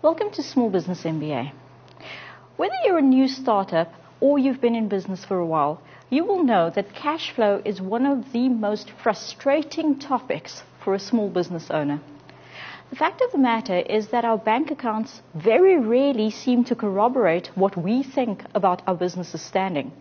Welcome to Small Business MBA. Whether you're a new startup or you've been in business for a while, you will know that cash flow is one of the most frustrating topics for a small business owner. The fact of the matter is that our bank accounts very rarely seem to corroborate what we think about our business's standing,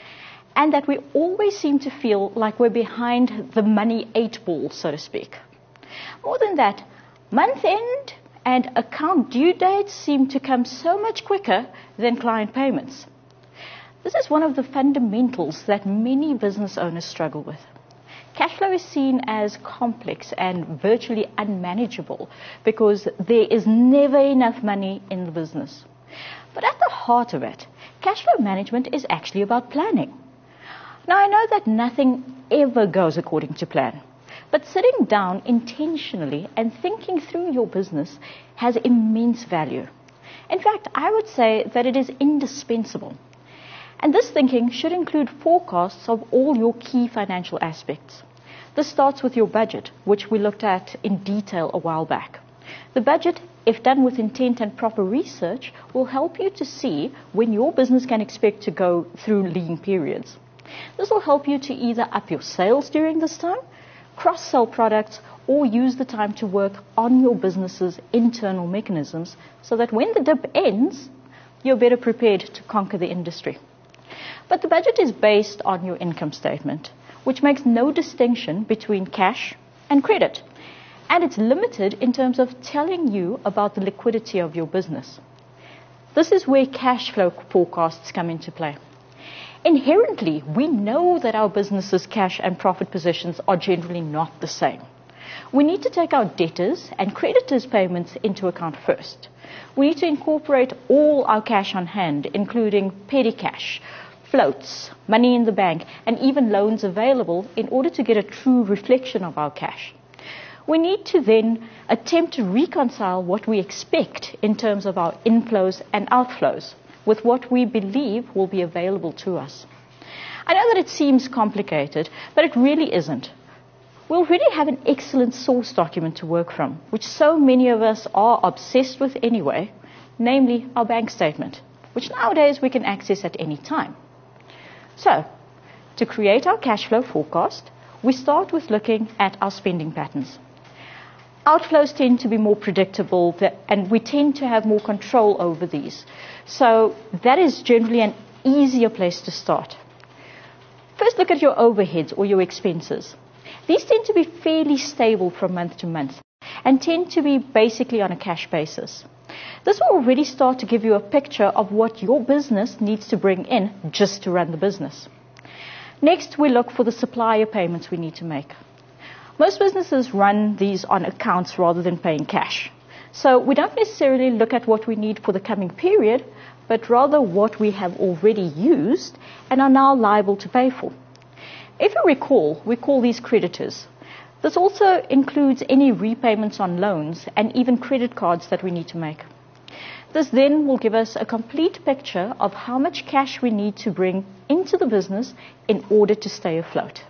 and that we always seem to feel like we're behind the money 8 ball, so to speak. More than that, month end and account due dates seem to come so much quicker than client payments. This is one of the fundamentals that many business owners struggle with. Cash flow is seen as complex and virtually unmanageable because there is never enough money in the business. But at the heart of it, cash flow management is actually about planning. Now, I know that nothing ever goes according to plan. But sitting down intentionally and thinking through your business has immense value. In fact, I would say that it is indispensable. And this thinking should include forecasts of all your key financial aspects. This starts with your budget, which we looked at in detail a while back. The budget, if done with intent and proper research, will help you to see when your business can expect to go through lean periods. This will help you to either up your sales during this time, cross-sell products, or use the time to work on your business's internal mechanisms so that when the dip ends, you're better prepared to conquer the industry. But the budget is based on your income statement, which makes no distinction between cash and credit. And it's limited in terms of telling you about the liquidity of your business. This is where cash flow forecasts come into play. Inherently, we know that our business's cash and profit positions are generally not the same. We need to take our debtors and creditors' payments into account first. We need to incorporate all our cash on hand, including petty cash, floats, money in the bank, and even loans available in order to get a true reflection of our cash. We need to then attempt to reconcile what we expect in terms of our inflows and outflows with what we believe will be available to us. I know that it seems complicated, but it really isn't. We already have an excellent source document to work from, which so many of us are obsessed with anyway, namely our bank statement, which nowadays we can access at any time. So, to create our cash flow forecast, we start with looking at our spending patterns. Outflows tend to be more predictable, and we tend to have more control over these. So that is generally an easier place to start. First, look at your overheads or your expenses. These tend to be fairly stable from month to month and tend to be basically on a cash basis. This will already start to give you a picture of what your business needs to bring in just to run the business. Next, we look for the supplier payments we need to make. Most businesses run these on accounts rather than paying cash. So we don't necessarily look at what we need for the coming period, but rather what we have already used and are now liable to pay for. If you recall, we call these creditors. This also includes any repayments on loans and even credit cards that we need to make. This then will give us a complete picture of how much cash we need to bring into the business in order to stay afloat.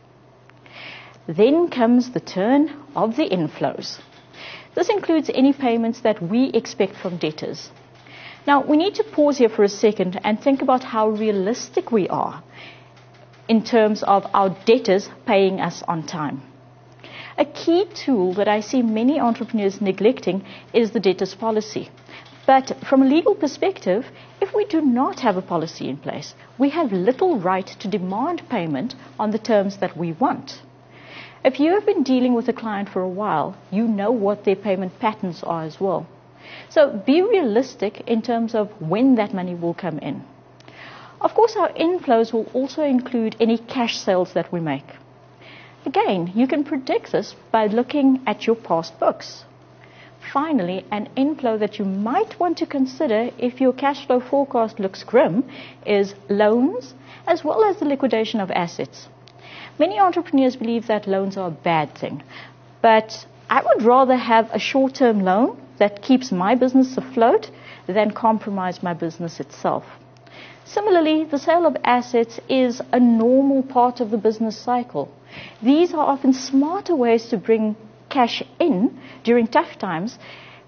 Then comes the turn of the inflows. This includes any payments that we expect from debtors. Now, we need to pause here for a second and think about how realistic we are in terms of our debtors paying us on time. A key tool that I see many entrepreneurs neglecting is the debtors policy. But from a legal perspective, if we do not have a policy in place, we have little right to demand payment on the terms that we want. If you have been dealing with a client for a while, you know what their payment patterns are as well. So be realistic in terms of when that money will come in. Of course, our inflows will also include any cash sales that we make. Again, you can predict this by looking at your past books. Finally, an inflow that you might want to consider if your cash flow forecast looks grim is loans as well as the liquidation of assets. Many entrepreneurs believe that loans are a bad thing, but I would rather have a short-term loan that keeps my business afloat than compromise my business itself. Similarly, the sale of assets is a normal part of the business cycle. These are often smarter ways to bring cash in during tough times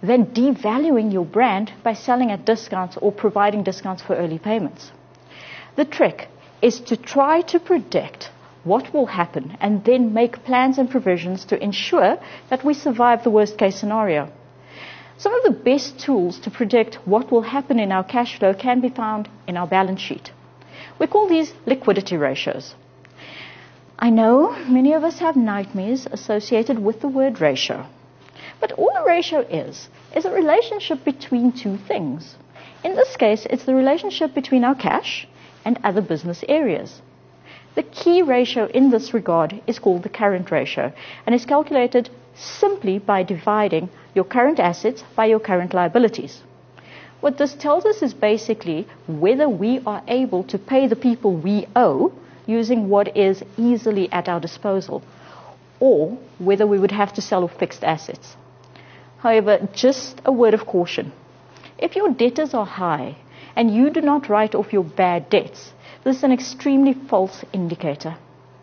than devaluing your brand by selling at discounts or providing discounts for early payments. The trick is to try to predict what will happen and then make plans and provisions to ensure that we survive the worst case scenario. Some of the best tools to predict what will happen in our cash flow can be found in our balance sheet. We call these liquidity ratios. I know many of us have nightmares associated with the word ratio. But all a ratio is a relationship between two things. In this case, it's the relationship between our cash and other business areas. The key ratio in this regard is called the current ratio and is calculated simply by dividing your current assets by your current liabilities. What this tells us is basically whether we are able to pay the people we owe using what is easily at our disposal, or whether we would have to sell off fixed assets. However, just a word of caution. If your debtors are high and you do not write off your bad debts, this is an extremely false indicator.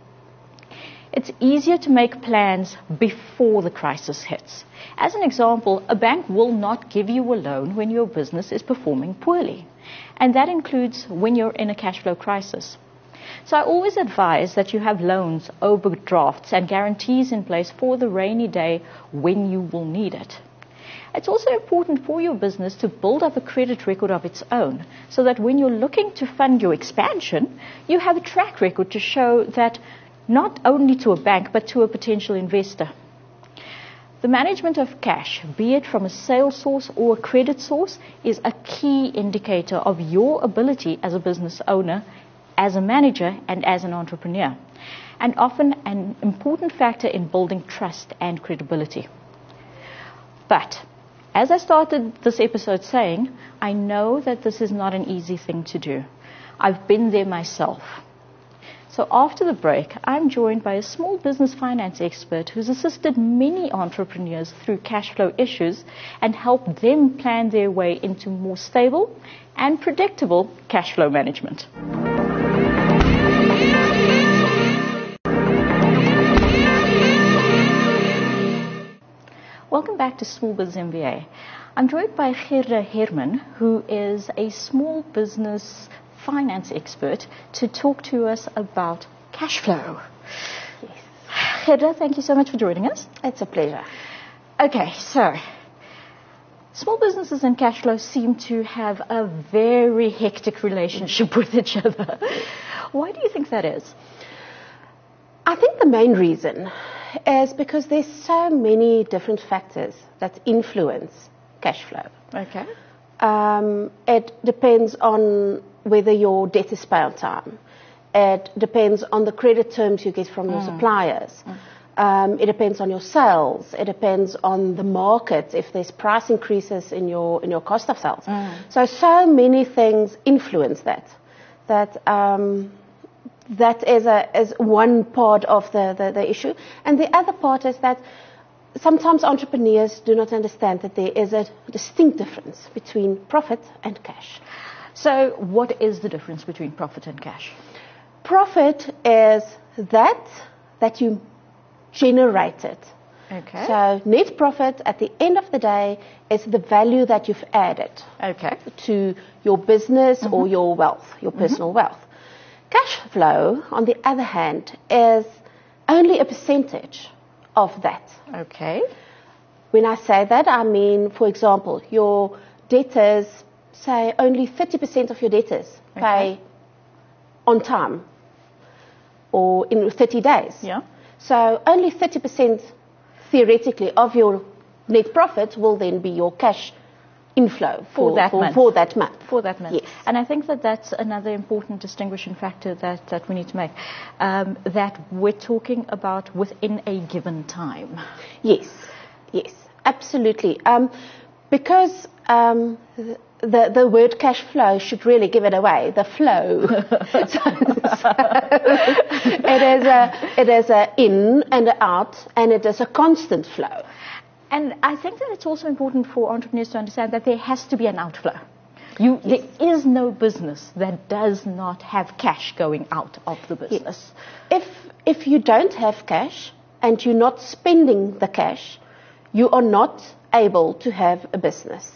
It's easier to make plans before the crisis hits. As an example, a bank will not give you a loan when your business is performing poorly, and that includes when you're in a cash flow crisis. So I always advise that you have loans, overdrafts, and guarantees in place for the rainy day when you will need it. It's also important for your business to build up a credit record of its own, so that when you're looking to fund your expansion, you have a track record to show that not only to a bank, but to a potential investor. The management of cash, be it from a sales source or a credit source, is a key indicator of your ability as a business owner, as a manager, and as an entrepreneur, and often an important factor in building trust and credibility. But, as I started this episode saying, I know that this is not an easy thing to do. I've been there myself. So after the break, I'm joined by a small business finance expert who's assisted many entrepreneurs through cash flow issues and helped them plan their way into more stable and predictable cash flow management. Welcome back to Small Biz MBA. I'm joined by Gerda Herman, who is a small business finance expert, to talk to us about cash flow. Yes. Gerda, thank you so much for joining us. It's a pleasure. Okay, so small businesses and cash flow seem to have a very hectic relationship with each other. Why do you think that is? I think the main reason is because there's so many different factors that influence cash flow. Okay. It depends on whether your debt is paid on time. It depends on the credit terms you get from your suppliers. It depends on your sales. It depends on the market, if there's price increases in your cost of sales. So many things influence that. That is one part of the issue. And the other part is that sometimes entrepreneurs do not understand that there is a distinct difference between profit and cash. So what is the difference between profit and cash? Profit is that you generated. Okay. So net profit at the end of the day is the value that you've added to your business or your wealth, your personal wealth. Cash flow, on the other hand, is only a percentage of that. Okay. When I say that, I mean, for example, your debtors, say only 30% of your debtors pay on time or in 30 days. Yeah. So only 30% theoretically of your net profit will then be your cash inflow for that month. For that month. Yes. And I think that that's another important distinguishing factor that we need to make, that we're talking about within a given time. Yes, absolutely. Because the word cash flow should really give it away, the flow. It is a in and a out, and it is a constant flow. And I think that it's also important for entrepreneurs to understand that there has to be an outflow. There is no business that does not have cash going out of the business. Yes. If you don't have cash and you're not spending the cash, you are not able to have a business.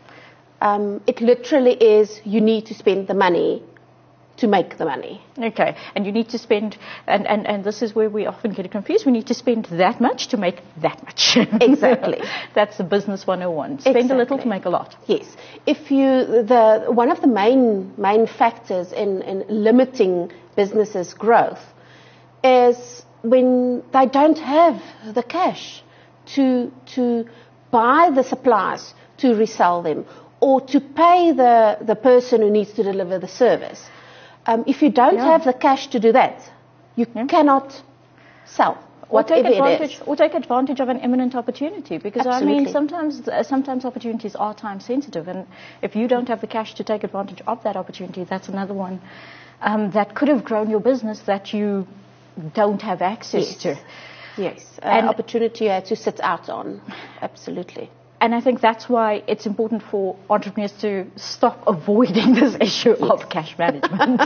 It literally is you need to spend the money to make the money. Okay, and you need to spend, and this is where we often get confused, we need to spend that much to make that much. Exactly. That's the business 101. Spend a little to make a lot. Yes. If one of the main factors in limiting businesses' growth is when they don't have the cash to buy the supplies to resell them or to pay the person who needs to deliver the service. If you don't have the cash to do that, you cannot sell whatever it is. Or take advantage of an imminent opportunity. Because, Absolutely. I mean, sometimes opportunities are time sensitive. And if you don't have the cash to take advantage of that opportunity, that's another one that could have grown your business that you don't have access to. Yes, an opportunity you had to sit out on. Absolutely. And I think that's why it's important for entrepreneurs to stop avoiding this issue of cash management.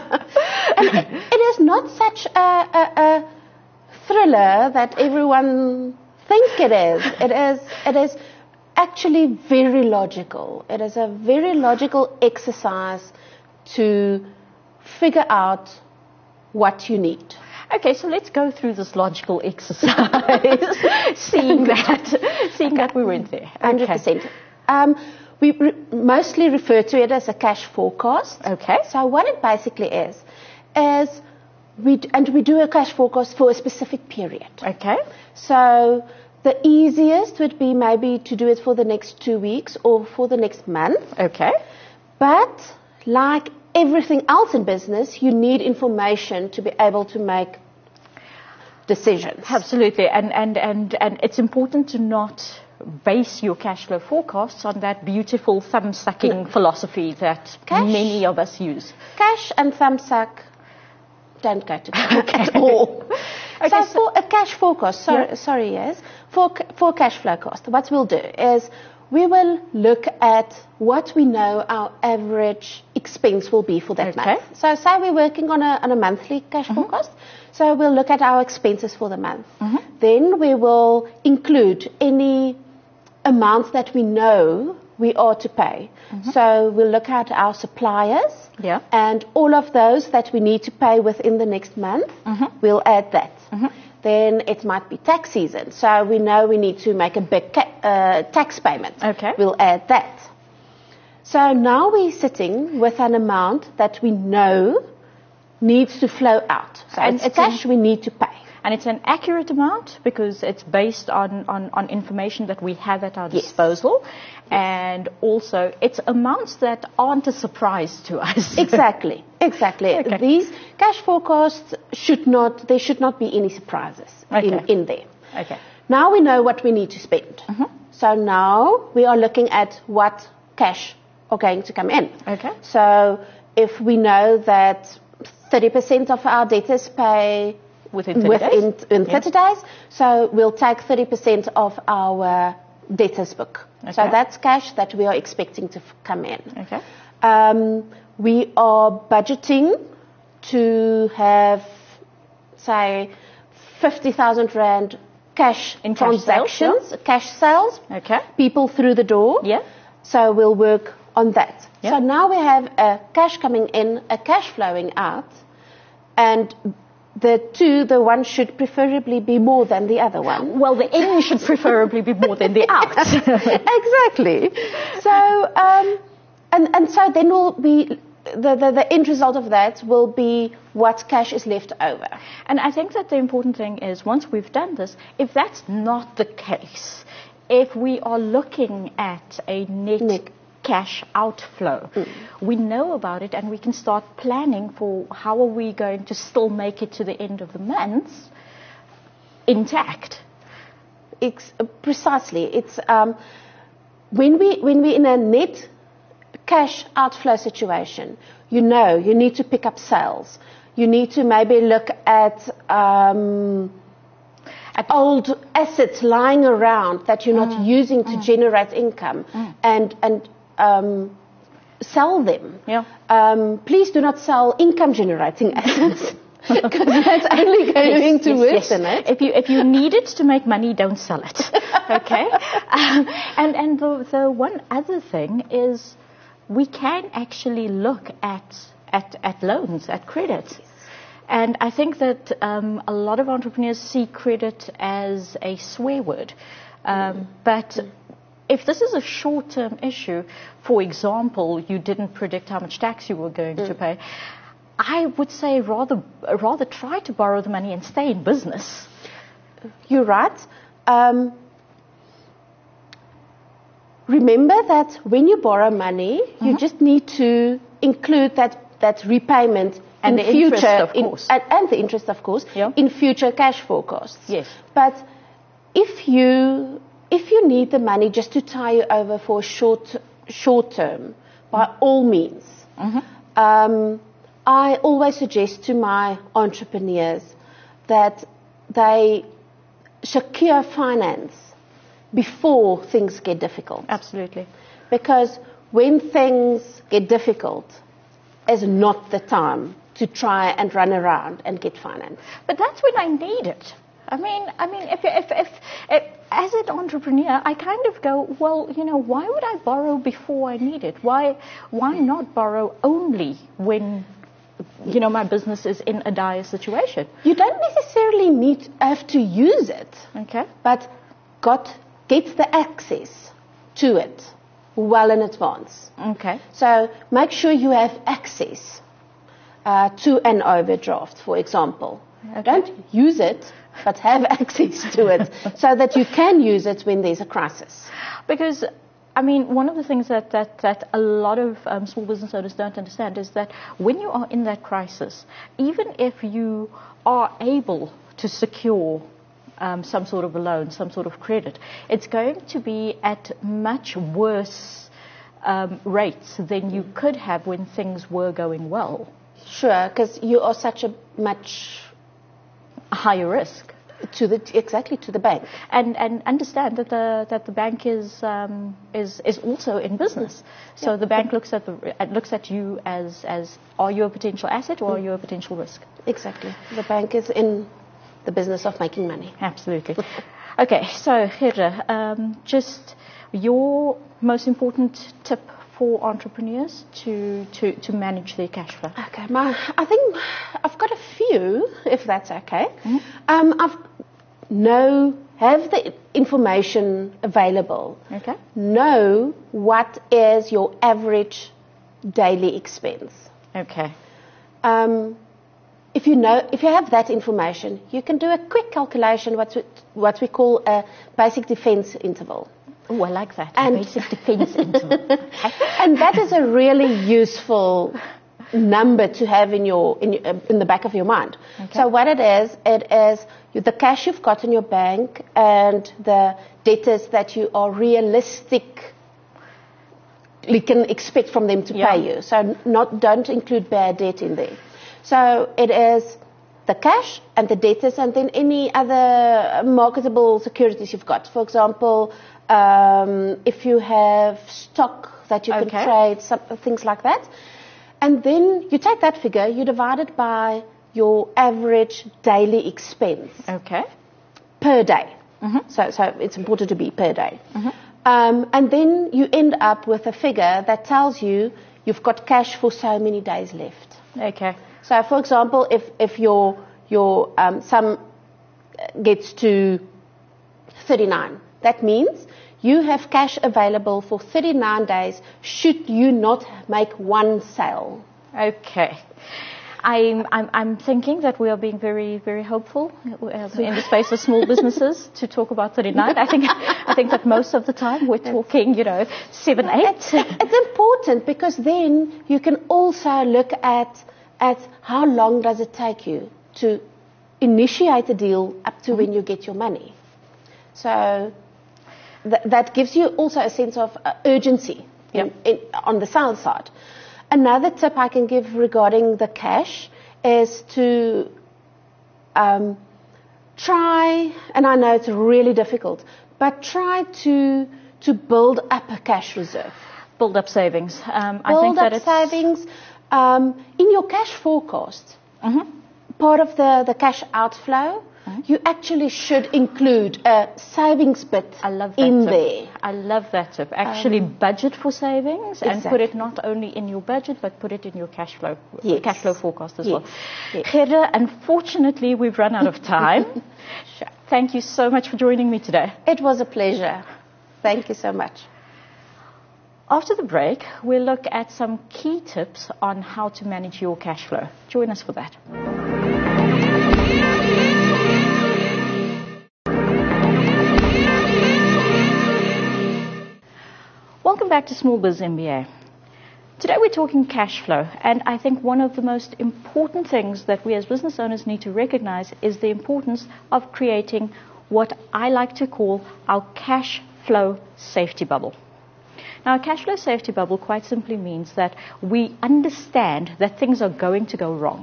It is not such a thriller that everyone thinks it is. It is actually very logical. It is a very logical exercise to figure out what you need. Okay, so let's go through this logical exercise, seeing that we went there. 100%. We mostly refer to it as a cash forecast. Okay. So what it basically is we do a cash forecast for a specific period. Okay. So the easiest would be maybe to do it for the next 2 weeks or for the next month. Okay. But like everything else in business, you need information to be able to make decisions. Absolutely, and it's important to not base your cash flow forecasts on that beautiful thumb-sucking philosophy that many of us use. Cash and thumb-suck don't go together at all. So for a cash forecast, for cash flow cost, what we'll do is we will look at what we know our average expense will be for that month. So say we're working on a monthly cash forecast. So we'll look at our expenses for the month. Then we will include any amounts that we know we are to pay. So we'll look at our suppliers and all of those that we need to pay within the next month. We'll add that. Then it might be tax season. So we know we need to make a big tax payment. Okay. We'll add that. So now we're sitting with an amount that we know needs to flow out. So it's cash we need to pay. And it's an accurate amount because it's based on information that we have at our disposal. And also it's amounts that aren't a surprise to us. Exactly. Okay. These cash forecasts there should not be any surprises in there. Okay. Now we know what we need to spend. So now we are looking at what cash are going to come in. Okay. So if we know that 30% of our debtors pay within 30 days, so we'll take 30% of our debtors book. Okay. So that's cash that we are expecting to come in. Okay. We are budgeting to have, say, 50,000 Rand cash in transactions, cash sales, people through the door. Yeah. So we'll work on that. Yeah. So now we have a cash coming in, a cash flowing out, and the one should preferably be more than the other one. Well, the in should preferably be more than the out. Exactly. So, and so then will be the end result of that will be what cash is left over. And I think that the important thing is once we've done this, if that's not the case, if we are looking at a net cash outflow, we know about it and we can start planning for how are we going to still make it to the end of the month intact. Precisely. It's when we're in a net cash outflow situation, you need to pick up sales. You need to maybe look at old assets lying around that you're not using to generate income and sell them. Yeah. Please do not sell income generating assets. because that's only going to worsen it. If you need it to make money, don't sell it. Okay. And the one other thing is we can actually look at loans, at credit. And I think that a lot of entrepreneurs see credit as a swear word. But if this is a short-term issue, for example, you didn't predict how much tax you were going to pay, I would say rather try to borrow the money and stay in business. You're right. Remember that when you borrow money, you just need to include that repayment and in the future, interest, of course. And the interest, of course, in future cash forecasts. Yes. But if you need the money just to tie you over for short term, by all means, I always suggest to my entrepreneurs that they secure finance before things get difficult. Absolutely. Because when things get difficult, is not the time to try and run around and get finance. But that's when I need it. I mean, if as an entrepreneur, I kind of go, well, why would I borrow before I need it? Why not borrow only when, my business is in a dire situation? You don't necessarily have to use it. Okay. But get the access to it well in advance. Okay. So make sure you have access to an overdraft, for example. Okay. Don't use it, but have access to it so that you can use it when there's a crisis. Because, one of the things that a lot of small business owners don't understand is that when you are in that crisis, even if you are able to secure some sort of a loan, some sort of credit, it's going to be at much worse rates than you could have when things were going well. Sure, because you are such a much higher risk to the bank, and understand that the bank is also in business. So the bank looks at you as are you a potential asset or are you a potential risk? Exactly. The bank is in the business of making money. Absolutely. Okay, so Gerda, just your most important tip for entrepreneurs to manage their cash flow. Okay, I think I've got a few, if that's okay. Have the information available. Okay. Know what is your average daily expense. Okay. If you have that information, you can do a quick calculation, what we call a basic defense interval. Oh, I like that. A basic defense interval. And that is a really useful number to have in the back of your mind. Okay. So what it is the cash you've got in your bank and the debtors that you are realistically can expect from them to pay you. So don't include bad debt in there. So it is the cash and the debtors and then any other marketable securities you've got. For example, if you have stock that you can trade, things like that. And then you take that figure, you divide it by your average daily expense. Okay. Per day. Mm-hmm. So it's important to be per day. Mm-hmm. And then you end up with a figure that tells you you've got cash for so many days left. Okay. So, for example, if your sum gets to 39, that means you have cash available for 39 days should you not make one sale. Okay. I'm thinking that we are being very, very hopeful in the space of small businesses to talk about 39. I think that most of the time we're talking, 7, 8. It's important because then you can also look at how long does it take you to initiate a deal up to when you get your money. So that gives you also a sense of urgency on the sales side. Another tip I can give regarding the cash is to try, and I know it's really difficult, but try to build up a cash reserve. Build up savings. Savings. In your cash forecast, part of the cash outflow, you actually should include a savings bit in there. I love that tip. Actually budget for savings and put it not only in your budget but put it in your cash flow forecast as well. Yes. Gerda, unfortunately we've run out of time. Thank you so much for joining me today. It was a pleasure. Thank you so much. After the break, we'll look at some key tips on how to manage your cash flow. Join us for that. Welcome back to Small Biz MBA. Today we're talking cash flow, and I think one of the most important things that we as business owners need to recognize is the importance of creating what I like to call our cash flow safety bubble. Now, a cash flow safety bubble quite simply means that we understand that things are going to go wrong.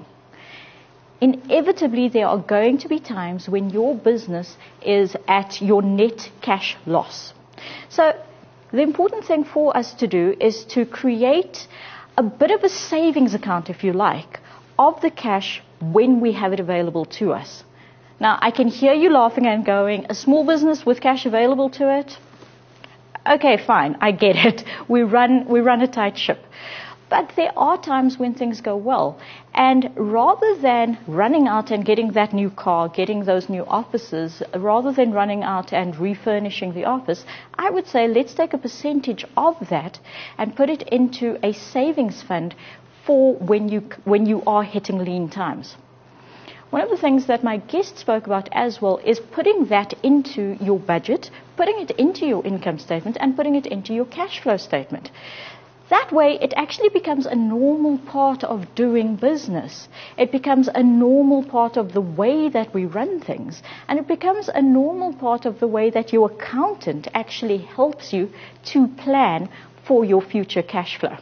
Inevitably, there are going to be times when your business is at your net cash loss. So, the important thing for us to do is to create a bit of a savings account, if you like, of the cash when we have it available to us. Now, I can hear you laughing and going, a small business with cash available to it? Okay, fine, I get it. We run a tight ship. But there are times when things go well. And rather than running out and getting that new car, getting those new offices, rather than running out and refurnishing the office, I would say let's take a percentage of that and put it into a savings fund for when you are hitting lean times. One of the things that my guest spoke about as well is putting that into your budget, putting it into your income statement, and putting it into your cash flow statement. That way, it actually becomes a normal part of doing business. It becomes a normal part of the way that we run things. And it becomes a normal part of the way that your accountant actually helps you to plan for your future cash flow.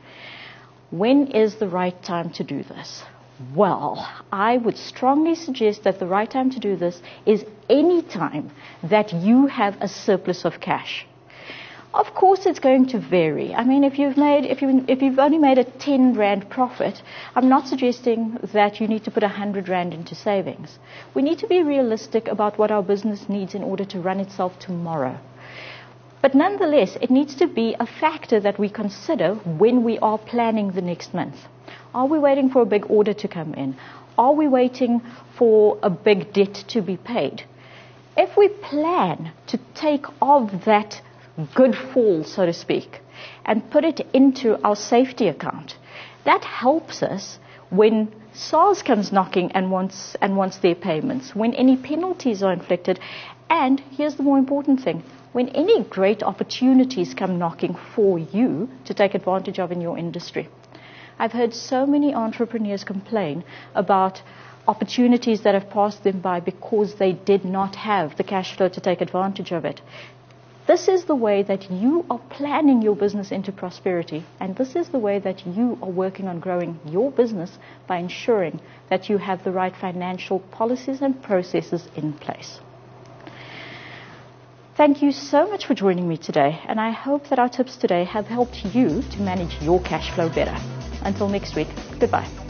When is the right time to do this? Well, I would strongly suggest that the right time to do this is any time that you have a surplus of cash. Of course, it's going to vary. I mean, if you've only made a 10 Rand profit, I'm not suggesting that you need to put 100 Rand into savings. We need to be realistic about what our business needs in order to run itself tomorrow. But nonetheless, it needs to be a factor that we consider when we are planning the next month. Are we waiting for a big order to come in? Are we waiting for a big debt to be paid? If we plan to take of that good fall, so to speak, and put it into our safety account, that helps us when SARS comes knocking and wants their payments, when any penalties are inflicted, and here's the more important thing, when any great opportunities come knocking for you to take advantage of in your industry. I've heard so many entrepreneurs complain about opportunities that have passed them by because they did not have the cash flow to take advantage of it. This is the way that you are planning your business into prosperity, and this is the way that you are working on growing your business by ensuring that you have the right financial policies and processes in place. Thank you so much for joining me today, and I hope that our tips today have helped you to manage your cash flow better. Until next week, goodbye.